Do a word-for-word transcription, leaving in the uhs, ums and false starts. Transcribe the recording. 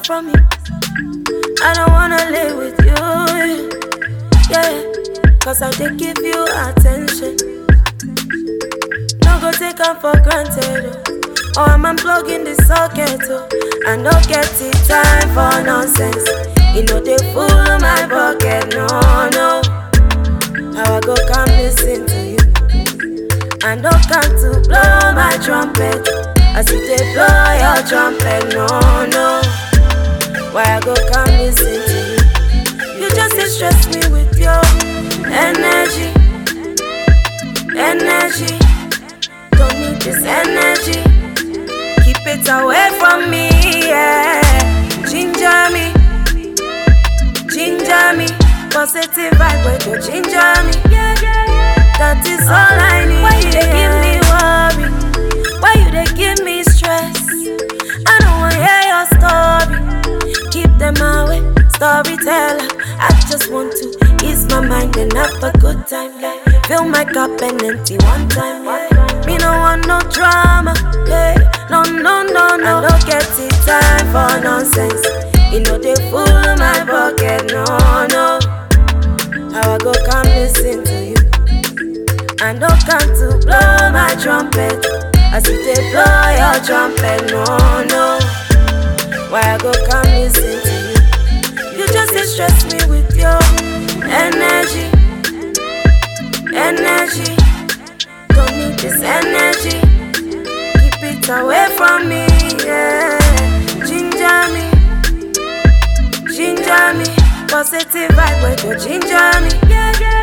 from you. I don't wanna live with you, yeah. Cause I did give you attention. No go take them for granted, oh. Or I'm unplugging the socket, oh. I don't get the time for nonsense. You know they full my pocket, no, no. How I go come listen to you. I don't come to blow my trumpet. As if they blow your trumpet, no, no. Why I go come listen to you? You just distress me with your energy, energy. Don't need this energy. Keep it away from me, yeah. Ginger me, ginger me. Positive vibe where go ginger me, yeah, yeah, yeah. That is all I need. Why you they give me worry? Why you they give me stress? I don't wanna hear your story. Keep them away, storyteller. I just want to ease my mind and have a good time, yeah. Fill my cup and empty one time, yeah. Me no want no drama, yeah. No, no, no, no. I don't get the time for nonsense. You know they full my pocket, no, no. How I go come listen to you. I don't come to blow my trumpet. As if they blow your trumpet, no, no. Why I go come listen to you? You just distress me with your energy, energy. Don't need this energy. Keep it away from me, yeah. Ginger me, ginger me. Positive vibe where go ginger me, yeah, yeah.